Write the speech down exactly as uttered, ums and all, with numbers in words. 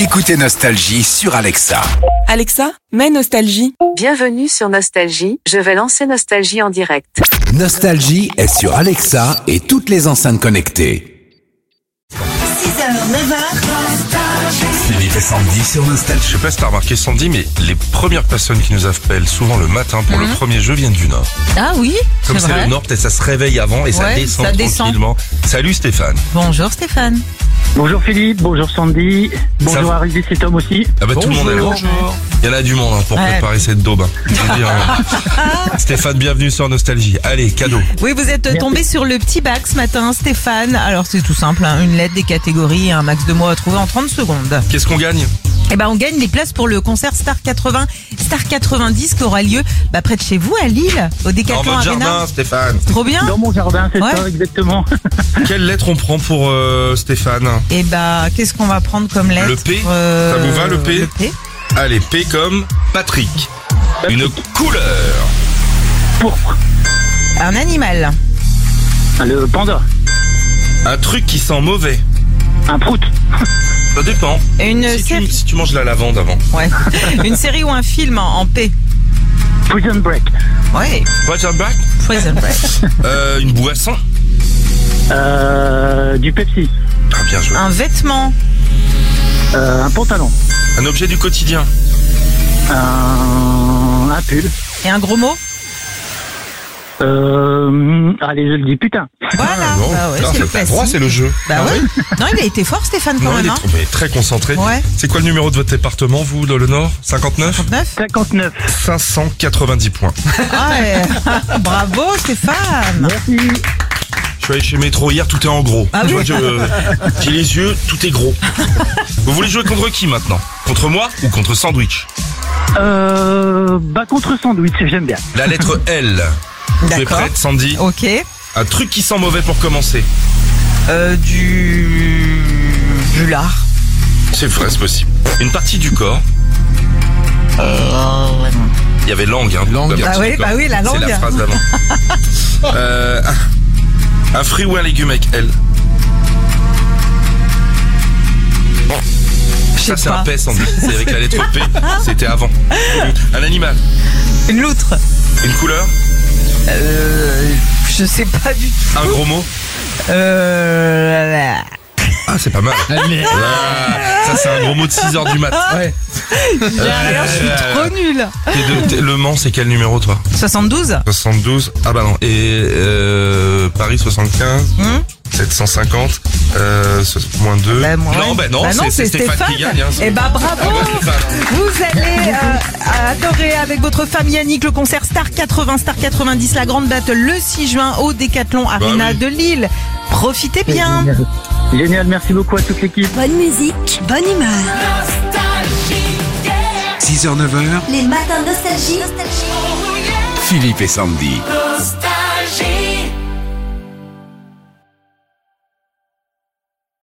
Écoutez Nostalgie sur Alexa. Alexa, mets Nostalgie. Bienvenue sur Nostalgie, je vais lancer Nostalgie en direct. Nostalgie est sur Alexa et toutes les enceintes connectées. six heures, neuf heures. Philippe et Sandy sur Nostalgie. Je sais pas si t'as remarqué Sandy, mais les premières personnes qui nous appellent souvent le matin pour mmh. le premier jeu viennent du Nord. Ah oui, Comme c'est, c'est le Nord, peut-être ça se réveille avant et ouais, ça descend ça tranquillement. Descend. Salut Stéphane. Bonjour Stéphane. Bonjour Philippe, bonjour Sandy, bonjour Harry, c'est Tom aussi. Ah bah bonjour. Tout le monde est là. Bonjour. Il y en a du monde hein, pour ouais. préparer cette daube. Hein. Stéphane, bienvenue sur Nostalgie. Allez, cadeau. Oui, vous êtes tombé sur le petit bac ce matin, Stéphane. Alors c'est tout simple, hein, une lettre, des catégories et un max de mots à trouver en trente secondes. Qu'est-ce qu'on gagne ? Eh ben, on gagne les places pour le concert Star quatre-vingts, Star quatre-vingt-dix qui aura lieu bah, près de chez vous à Lille, au Décathlon Arena. Dans votre Arena. jardin, Stéphane. Trop bien. Dans mon jardin, c'est ouais. ça, exactement. Quelle lettre on prend pour euh, Stéphane ? Eh ben, qu'est-ce qu'on va prendre comme lettre ? Le P. euh... Ça vous va, le P ? Le P. Allez, P comme Patrick. Patrick. Une couleur. Pourpre. Un animal. Le panda. Un truc qui sent mauvais. Un prout. Ça dépend. Une si, série... tu, si tu manges la lavande avant. Ouais. Une série ou un film en, en P. Prison Break. Ouais. Prison Break. Prison Break. euh, une boisson. Euh, du Pepsi. Ah, bien joué. Un vêtement. Euh, un pantalon. Un objet du quotidien. Un, un pull. Et un gros mot. Euh, allez, je le dis, putain. Voilà. Ah, bon. Bah ouais, non, c'est le droit, c'est le jeu. Bah ah, oui. Non, il a été fort, Stéphane, quand non, même. Il est hein. trop, mais très concentré. Ouais. C'est quoi le numéro de votre département, vous, dans le Nord ? cinquante-neuf ? cinquante-neuf cinquante-neuf. cinq cent quatre-vingt-dix points. Ah ouais. Bravo, Stéphane. Merci. Je suis allé chez Métro hier, tout est en gros. Ah tu oui. vois, je, euh, j'ai les yeux, tout est gros. Vous voulez jouer contre qui maintenant ? Contre moi ou contre Sandwich ? Euh, bah contre Sandwich, j'aime bien. La lettre L. Tu es prête, Sandy ? Ok. Un truc qui sent mauvais pour commencer. Euh, du... du lard. C'est vrai, c'est possible. Une partie du corps. Euh... Il y avait langue, hein. Langue. La Bah oui, bah oui, la langue. C'est la phrase d'avant. euh, un fruit ou un légume avec L. Ça, c'est pas. un P, Sandy. C'est avec la lettre P. C'était avant. Un animal. Une loutre. Une couleur. Euh... Je sais pas du tout. Un gros mot. Euh... Ah, c'est pas mal. Ah, ça, c'est un gros mot de six heures du mat. Ouais. J'ai rien, je suis trop nulle. T'es de, t'es, le Mans, c'est quel numéro, toi ? soixante-douze. soixante-douze. Ah bah non. Et euh, Paris, soixante-quinze. Hum sept cent cinquante. Euh, moins deux. Bah, moi, non, bah non, bah non c'est, c'est Stéphane, Stéphane qui gagne. Hein, et bah bravo. Ah bah, vous allez euh, adorer avec votre femme Yannick le concert Star quatre-vingts, Star quatre-vingt-dix, la grande battle le six juin au Décathlon Arena bah oui. de Lille. Profitez bien. Génial. Génial, merci beaucoup à toute l'équipe. Bonne musique, bonne humeur. six heures, neuf heures. Les matins Nostalgie. Philippe et Sandy. Nostalgie.